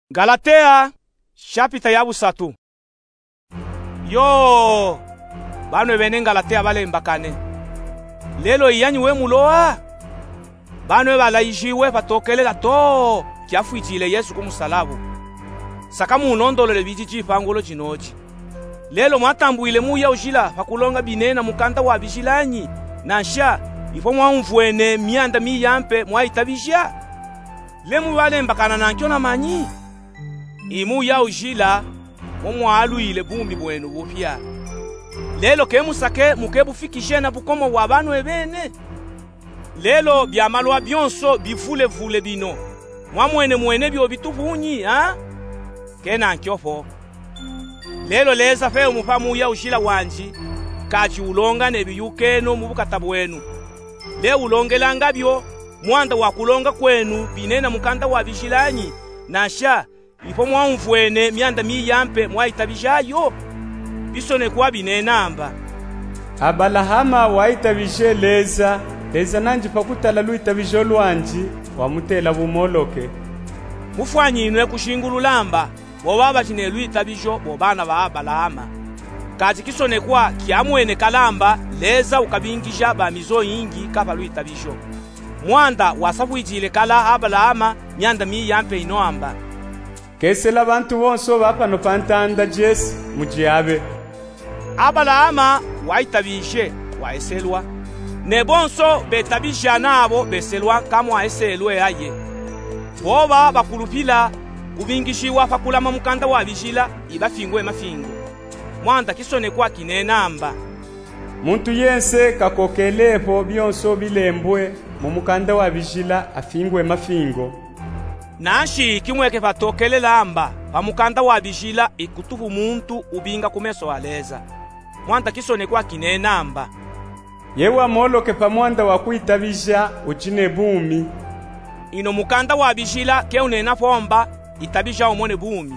Galatea chapita ya busatu. Yo banu bene Galatea balembakane lelo iyanyuwe muloa banu balayijiwe batokelela to kyafwitile Yesu kumusalabu saka munondolele bijiji pangulo chinochi lelo mwatambuile muya ujila pakulonga binena mukanda wa bijilanyi nansha ifo mwamvwene myanda miyampe mwaitabisha lemu balembakana nankyo na manyi imu ya ujila mwalwile bumbi bwenu bupya lelo kemusake mukebufikishe na bukomo wa banu ebene lelo byamalwa byonso bivule bino mwamwene byo bitubunyi kena nkyofo lelo leza fe umupamu ya ujila wanji kachi ulonga nebiyukeno mubukata bwenu le ulongelanga byo mwanda wa kulonga kwenu binena mukanda wa bijilanyi nasha ifo mwamvwene myanda miyampe mwaitabishayo bisone kwa binenamba Abalahama waitabishe leza nanji pakutala luitabisho lwanji wamutela bumoloke mufwanyinwe kushingululamba bobaba chine luitabisho bobana ba Abalahama kati kisone kwa kiamwene kalamba leza ukabingisha ba mizo yingi kapa luitabisho mwanda wasafwijile kala Abalahama myanda miyampe inoamba kesela bantu bonso bapano pantanda Jesi mujiabe Abalahama waitabishe waeselwa ne bonso betabisha nabo beselwa kama waeselwe aye boba bakulupila kubingishiwa pakulama mukanda wa bijila ibafingwe mafingo mwanda kisone kwa kinenamba muntu yense kakokelepo byonso bilembwe mu mukanda wa bijila afingwe mafingo nashi kimweke patokelela amba pamukanda wa bijila ikutubu muntu ubinga kumeso aleza mwanda kisone kwa kinenamba yewa moloke pamwanda wa kuitabisha uchine bumi ino mukanda wa bijila ke unena pomba itabisha umone bumi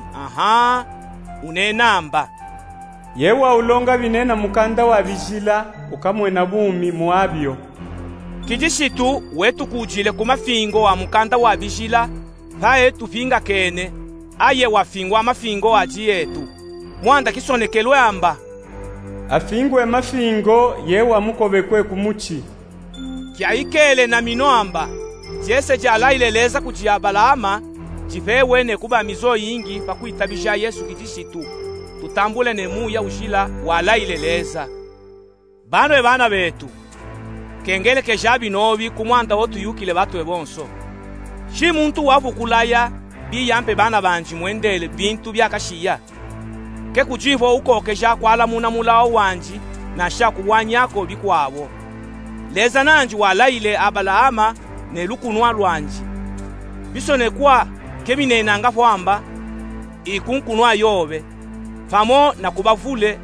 unenamba yewa ulonga binena mukanda wa bijila ukamwena bumi muabyo kijishitu wetu kujile kumafingo wa mukanda wa bijila pae tufinga kene aye wafingwa mafingo aji yetu mwanda kisonekelwe amba afingwe mafingo yewa mukobekwe kumuchi kyaikele na mino amba jese jalaileleza kuji Abalahama jivewene kuba mizo yingi pakuitabisha Yesu kijishitu tutambule nemu ya ujila walaileleza bano bana betu kengele kejabi nobi kumwanda wotu yukile batu ebonso shi muntu wavukulaya biyampe bana banji mwendele bintu byakashiya ke kujivo ukokeja kwala muna mulao wanji na shaku wanyako bikwabo leza nanji walaile Abalahama ne lukunwa lwanji bisone kwa keminenanga fwamba ikunkunwa yobe famo na kubavule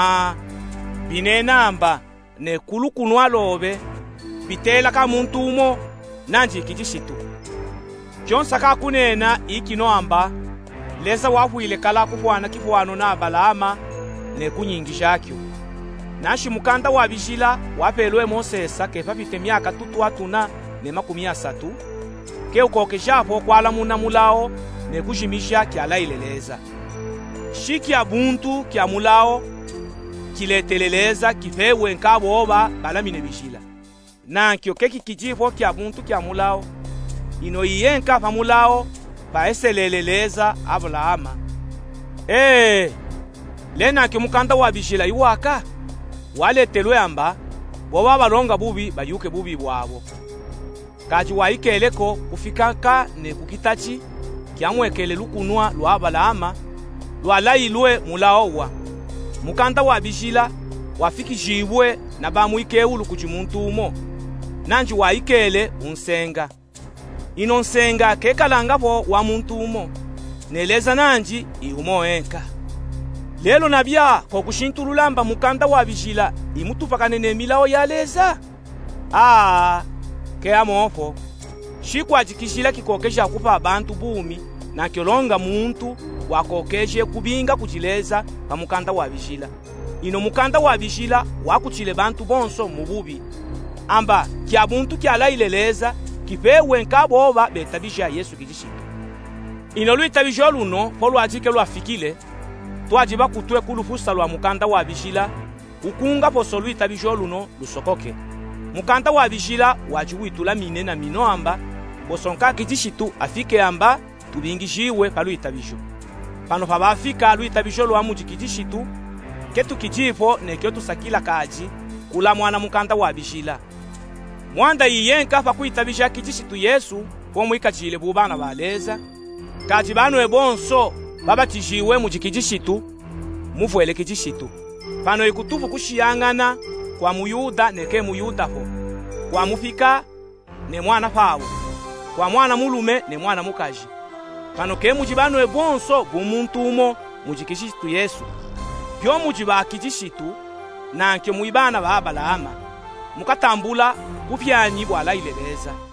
binenamba ne kulukunwa lobe bitela ka muntu umo nanji kijishitu kyonsa kakunena ikinoamba leza wafwile kala kufwana kifwano na Abalahama ne kunyingishakyo nashi mukanda wa bijila wapelwe Mosesa kefa pite myaka tutwatuna ne 30 ke ukokeshapo kwala muna mulao ne kujimisha kyalaileleza shiki abuntu kya mulao kileteleleza kifewe nkaboba balamine bijila nankyo keki kijifo kya buntu kya mulao ino iyenka pamulao paeseleleleza Abalahama lena kimukanda wa bijila iwaka waletelwe amba boba balonga bubi bayuke bubi bwabo kaji waikeleko kufikaka ne kukitachi kyamwekele lukunwa lwa Abalahama lwalailwe mulaowa mukanda wa bijila wafikishibwe na bamuikeulu kuchimuntu umo nanji waikele unsenga ino nsenga kekalangabo wa muntu umo neleza nanji iumo enka lelo nabya kokushintululamba mukanda wa bijila imutupakane ne milao ya leza ke amofo shikwajikishila kikokesha kupa abantu bumi na kyolonga muntu wakokeshe kubinga kujileza pa mukanda wa bijila ino mukanda wa bijila wakuchile bantu bonso mububi amba kya buntu kyalaileleza kipewe nkaboba betabisha Yesu kijishitu ino lwitabisho luno po lwajike lwafikile twajiba kutwe kulufusa lwa mukanda wa bishila ukunga poso lwitabisho luno lusokoke. Mukanda wa bishila wajiwitula mine na mino amba bosonka kijishitu afike amba tubingishiwe pa lwitabisho. Pano pa bafika lwitabisho lwa mujikijishitu ketu kijifo nekyo tusakila kaji kula mwana mukanda wa bishila. Mwanda yiyenka pa kuitabisha kijishitu Yesu po mwikachile bubana baleza kaji banwe bonso babatishiwe mujikijishitu muvwele kijishitu. Pano ikutufu kushiyangana kwa muyuda neke muyuda ho, kwa mufika ne mwana pawo, kwa mwana mulume ne mwana mukaji. Pano ke mujibanwe bonso bumuntu umo mujikijishitu Yesu byo mujiba kijishitu nanke muibana babalama mukatambula kupyanyi bwala ileleza.